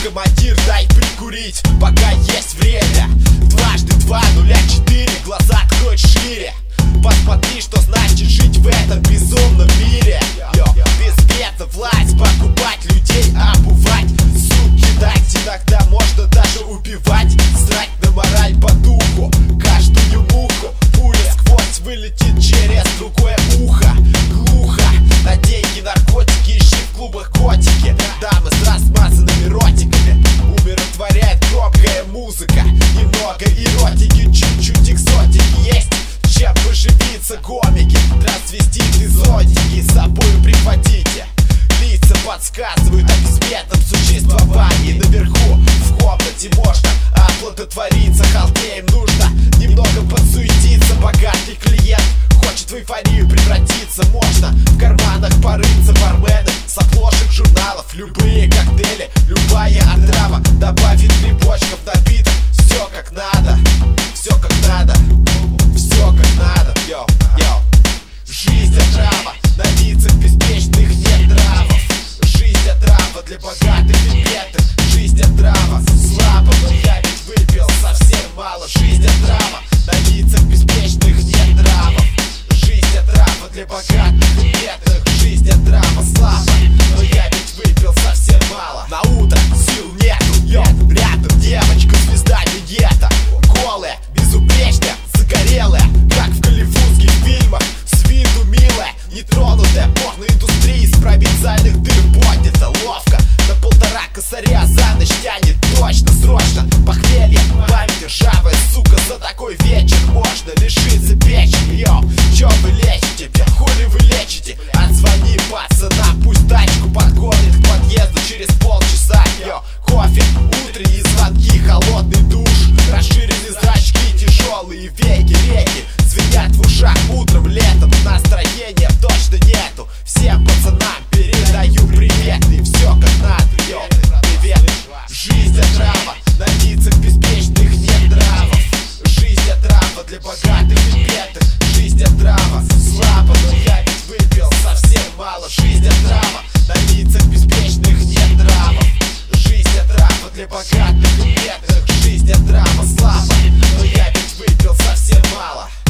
командир, дай прикурить, пока есть время. Дважды 2, 0, 4, глаза открой шире. Посмотри, что значит жить в этом безумном мире. Безвредно власть, покупать людей, обувать, суки дать. Иногда можно даже убивать, срать на мораль по духу. Каждую муху пуля сквозь вылетит через другое ухо. Глухо на деньги, наркотики, ищи в клубах котики. Дамы с размазанными ротиками, умиротворяет громкая музыка. Немного эротики, чуть-чуть экзотики есть. Чем поживиться комики, трансвеститы, зодики, с собою прихватите. Лица подсказывают о бессмертном существовании. Наверху в комнате можно оплодотвориться. Халдеям нужно немного подсуетиться. Богатый клиент хочет в эйфорию превратиться. Можно в карманах порыться. Бармены с обложек журналов, любые коктейли, любая отрава добавит грибочков, напиток. Все как надо, все как надо, все как надо. Йоу, йоу. Жизнь отрава, на лицах беспечных нет нравов. Жизнь отрава для богатых и бедных. Жизнь отрава, слабо, но я ведь выпил совсем мало. Жизнь отрава, на лицах беспечных нет нравов. Жизнь отрава для богатых и бедных. Жизнь отрава, слабо, но я ведь выпил совсем мало. На утро сил нету, йоу, рядом девочка, звезда виньета. Голая, безупречная, загорелая, как в голливудских фильмах. С виду милая, нетронутая порноиндустрии, с провинциальных дыр поднята ловко. На 1,5 косаря за ночь тянет точно, срочно. Похмелье, память ржавая, сука, за такой вечер можно лишиться печени. Йоу, чё вы лечите, хули вы лечите? Отзвони пацанам, пусть тачку подгонит к подъезду через полчаса. Йоу, кофе, утренние звонки, холодный душ, расширенные зрачки, тяжелые веки, реки звенят в ушах утром, летом. Настроения точно нету. Всем пацанам передаю привет. И все как надо, йоу, привет. Жизнь отрава, на лицах беспечных нет нравов. Жизнь отрава для богатых и бедных. Жизнь отрава, слабо, но я ведь выпил совсем мало. Жизнь отрава, на лицах беспечных нет нравов. Жизнь отрава для богатых и бедных. Жизнь отрава, слабо, но я ведь выпил совсем мало.